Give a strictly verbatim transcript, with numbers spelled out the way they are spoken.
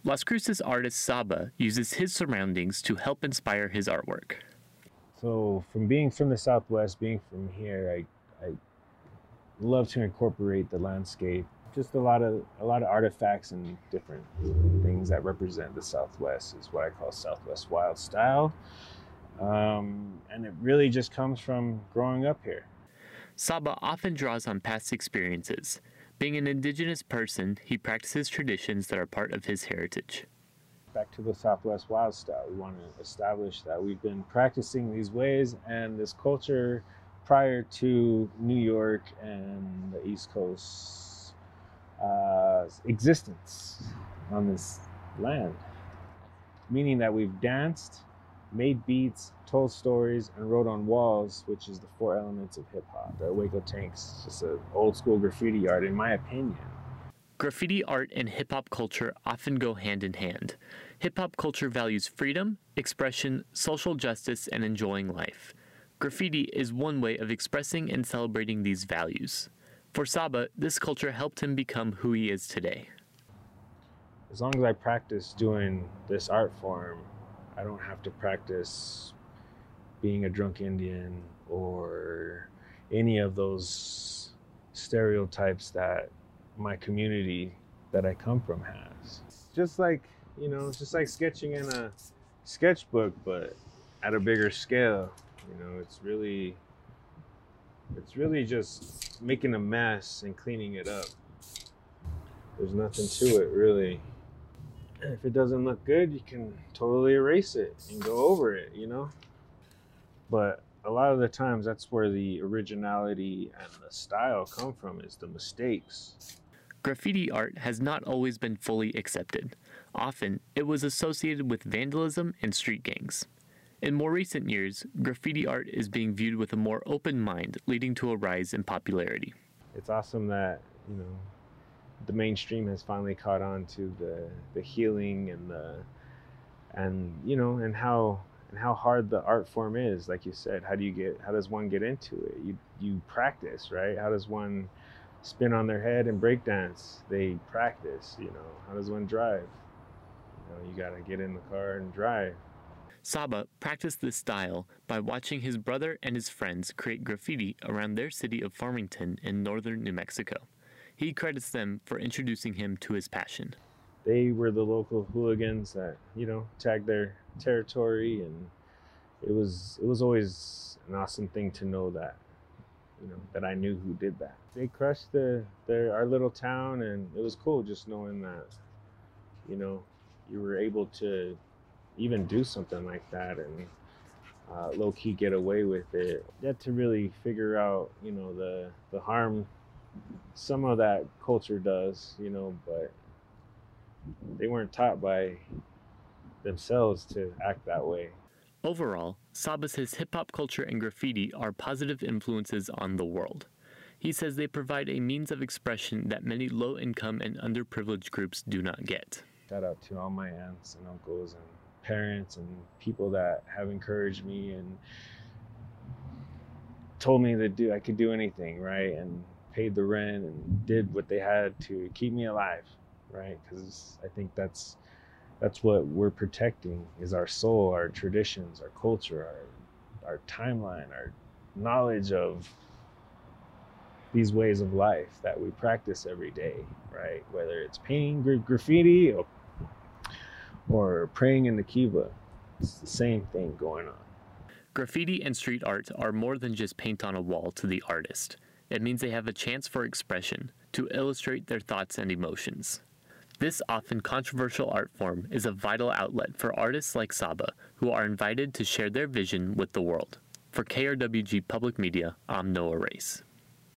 Las Cruces artist Saba uses his surroundings to help inspire his artwork. So from being from the Southwest, being from here, I, I love to incorporate the landscape. Just a lot of a lot of artifacts and different things that represent the Southwest is what I call Southwest wild style. Um, and it really just comes from growing up here. Saba often draws on past experiences. Being an indigenous person, he practices traditions that are part of his heritage. Back to the Southwest wild style, we want to establish that we've been practicing these ways and this culture prior to New York and the East Coast uh, existence on this land. Meaning that we've danced, made beats, told stories, and wrote on walls, which is the four elements of hip hop. The Waco Tanks, just an old school graffiti art, in my opinion. Graffiti art and hip-hop culture often go hand in hand. Hip-hop culture values freedom, expression, social justice, and enjoying life. Graffiti is one way of expressing and celebrating these values. For Saba, this culture helped him become who he is today. As long as I practice doing this art form, I don't have to practice being a drunk Indian or any of those stereotypes that my community that I come from has. It's just like, you know, it's just like sketching in a sketchbook, but at a bigger scale. You know, it's really, it's really just making a mess and cleaning it up. There's nothing to it, really. If it doesn't look good, you can totally erase it and go over it, you know? But a lot of the times, that's where the originality and the style come from, is the mistakes. Graffiti art has not always been fully accepted. Often, it was associated with vandalism and street gangs. In more recent years, graffiti art is being viewed with a more open mind, leading to a rise in popularity. It's awesome that, you know, the mainstream has finally caught on to the, the healing and the, and, you know, and how, and how hard the art form is. Like you said, how do you get, how does one get into it? You, you practice, right? How does one spin on their head and break dance? They practice, you know. How does one drive? You know, you gotta get in the car and drive. Saba practiced this style by watching his brother and his friends create graffiti around their city of Farmington in northern New Mexico. He credits them for introducing him to his passion. They were the local hooligans that, you know, tagged their territory, and it was it was always an awesome thing to know that, you know, that I knew who did that. They crushed the, their our little town, and it was cool just knowing that, you know, you were able to even do something like that and uh, low-key get away with it. You had to really figure out, you know, the the harm some of that culture does, you know, but they weren't taught by themselves to act that way. Overall, Saba says hip-hop culture and graffiti are positive influences on the world. He says they provide a means of expression that many low-income and underprivileged groups do not get. Shout out to all my aunts and uncles and parents and people that have encouraged me and told me that do I could do anything, right? And paid the rent and did what they had to keep me alive, right? Because I think that's that's what we're protecting, is our soul, our traditions, our culture, our our timeline, our knowledge of these ways of life that we practice every day, right? Whether it's painting gra- graffiti or, or praying in the kiva, it's the same thing going on. Graffiti and street art are more than just paint on a wall to the artist. It means they have a chance for expression, to illustrate their thoughts and emotions. This often controversial art form is a vital outlet for artists like Saba, who are invited to share their vision with the world. For K R W G Public Media, I'm Noah Race.